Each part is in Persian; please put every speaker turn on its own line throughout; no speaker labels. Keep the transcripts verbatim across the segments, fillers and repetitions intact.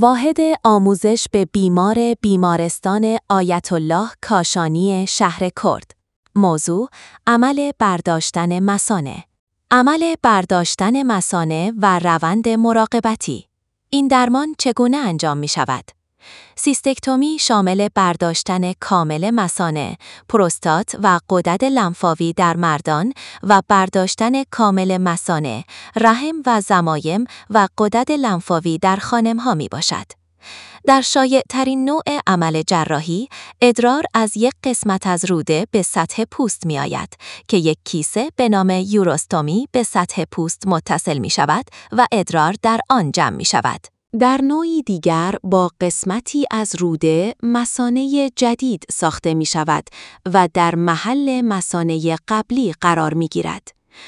واحد آموزش به بیمار بیمارستان آیت الله کاشانی شهر کرد. موضوع: عمل برداشتن مثانه. عمل برداشتن مثانه و روند مراقبتی. این درمان چگونه انجام می شود؟ سیستکتومی شامل برداشتن کامل مثانه، پروستات و غدد لنفاوی در مردان و برداشتن کامل مثانه، رحم و ضمایم و غدد لنفاوی در خانم‌ها می باشد. در شایع‌ترین نوع عمل جراحی، ادرار از یک قسمت از روده به سطح پوست می آید که یک کیسه به نام یوروستومی به سطح پوست متصل می شود و ادرار در آن جمع می شود. در نوعی دیگر با قسمتی از روده مثانه جدید ساخته می شود و در محل مثانه قبلی قرار می گیرد.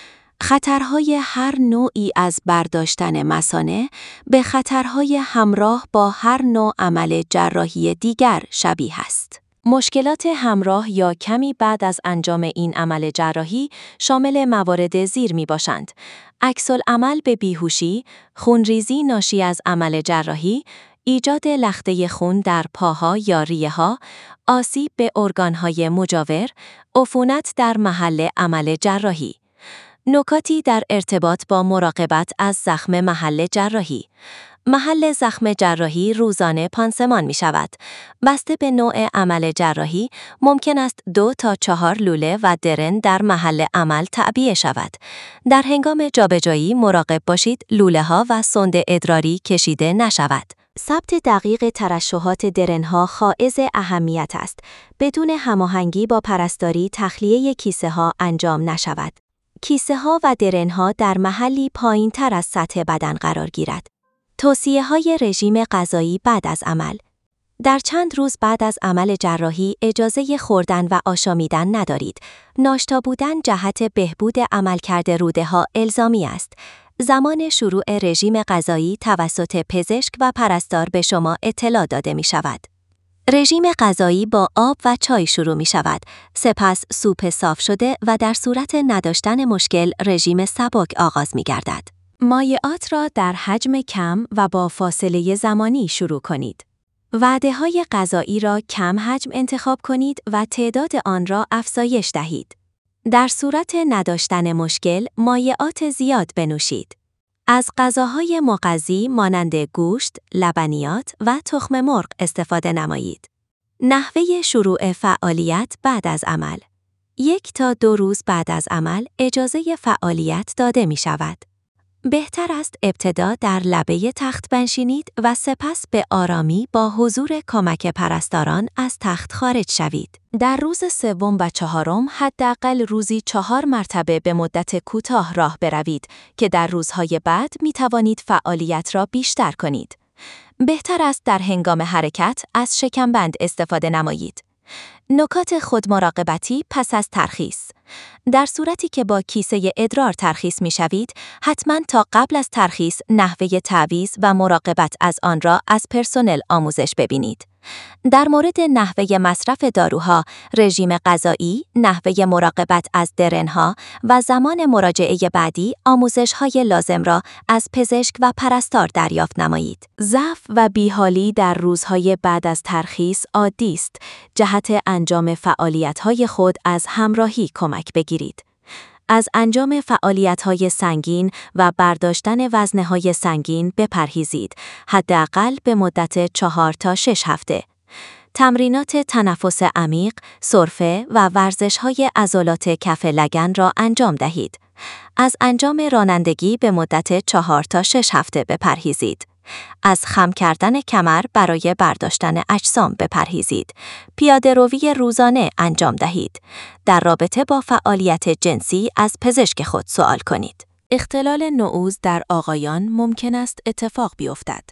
خطرهای هر نوعی از برداشتن مثانه به خطرهای همراه با هر نوع عمل جراحی دیگر شبیه است. مشکلات همراه یا کمی بعد از انجام این عمل جراحی شامل موارد زیر می باشند: عکس‌العمل به بیهوشی، خونریزی ناشی از عمل جراحی، ایجاد لخته خون در پاها یا ریه‌ها، آسیب به ارگان‌های مجاور، عفونت در محل عمل جراحی. نکاتی در ارتباط با مراقبت از زخم محل جراحی. محل زخم جراحی روزانه پانسمان می شود. بسته به نوع عمل جراحی ممکن است دو تا چهار لوله و درن در محل عمل تعبیه شود. در هنگام جابجایی مراقب باشید لوله ها و سوند ادراری کشیده نشود. ثبت دقیق ترشحات درنها حائز اهمیت است. بدون هماهنگی با پرستاری تخلیه کیسه ها انجام نشود. کیسه ها و درن ها در محلی پایین تر از سطح بدن قرار گیرد. توصیه های رژیم غذایی بعد از عمل. در چند روز بعد از عمل جراحی اجازه خوردن و آشامیدن ندارید. ناشتا بودن جهت بهبود عملکرد روده ها الزامی است. زمان شروع رژیم غذایی توسط پزشک و پرستار به شما اطلاع داده می شود. رژیم غذایی با آب و چای شروع می شود. سپس سوپ صاف شده و در صورت نداشتن مشکل رژیم سبک آغاز می گردد. مایعات را در حجم کم و با فاصله زمانی شروع کنید. وعده‌های غذایی را کم حجم انتخاب کنید و تعداد آن را افزایش دهید. در صورت نداشتن مشکل مایعات زیاد بنوشید. از غذاهای مغذی مانند گوشت، لبنیات و تخم مرغ استفاده نمایید. نحوه شروع فعالیت بعد از عمل. یک تا دو روز بعد از عمل اجازه فعالیت داده می شود. بهتر است ابتدا در لبه تخت بنشینید و سپس به آرامی با حضور کمک پرستاران از تخت خارج شوید. در روز سوم و چهارم حداقل روزی چهار مرتبه به مدت کوتاه راه بروید که در روزهای بعد می توانید فعالیت را بیشتر کنید. بهتر است در هنگام حرکت از شکمبند استفاده نمایید. نکات خودمراقبتی پس از ترخیص. در صورتی که با کیسه ادرار ترخیص می شوید، حتما تا قبل از ترخیص نحوه تعویض و مراقبت از آن را از پرسنل آموزش ببینید. در مورد نحوه مصرف داروها، رژیم غذایی، نحوه مراقبت از درنها و زمان مراجعه بعدی آموزش‌های لازم را از پزشک و پرستار دریافت نمایید. ضعف و بیحالی در روزهای بعد از ترخیص عادی است. جهت انجام فعالیت‌های خود از همراهی کمک بگیرید. از انجام فعالیت‌های سنگین و برداشتن وزنه‌های سنگین بپرهیزید، حداقل به مدت چهار تا شش هفته. تمرینات تنفس عمیق، سرفه و ورزش‌های عضلات کف لگن را انجام دهید. از انجام رانندگی به مدت چهار تا شش هفته بپرهیزید. از خم کردن کمر برای برداشتن اجسام بپرهیزید. پیاده‌روی روزانه انجام دهید. در رابطه با فعالیت جنسی از پزشک خود سوال کنید. اختلال نعوذ در آقایان ممکن است اتفاق بیفتد.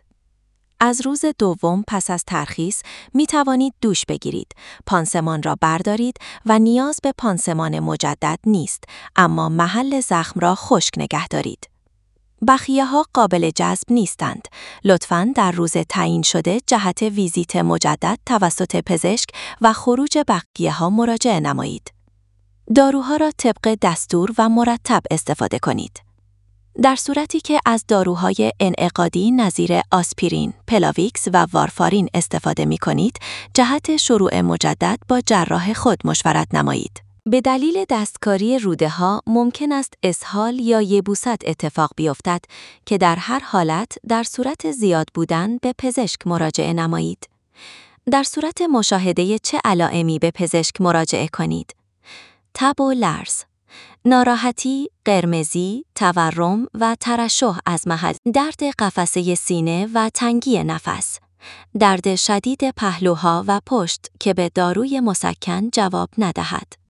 از روز دوم پس از ترخیص می توانید دوش بگیرید. پانسمان را بردارید و نیاز به پانسمان مجدد نیست، اما محل زخم را خشک نگه دارید. بخیه ها قابل جذب نیستند. لطفاً در روز تعیین شده جهت ویزیت مجدد توسط پزشک و خروج بقیه ها مراجعه نمایید. داروها را طبق دستور و مرتب استفاده کنید. در صورتی که از داروهای انعقادی نظیر آسپرین، پلاویکس و وارفارین استفاده می کنید، جهت شروع مجدد با جراح خود مشورت نمایید. به دلیل دستکاری روده‌ها ممکن است اسهال یا یبوست اتفاق بیفتد که در هر حالت در صورت زیاد بودن به پزشک مراجعه نمایید. در صورت مشاهده چه علائمی به پزشک مراجعه کنید؟ تب و لرز، ناراحتی، قرمزی، تورم و ترشح از محل، درد قفسه سینه و تنگی نفس، درد شدید پهلوها و پشت که به داروی مسکن جواب ندهد.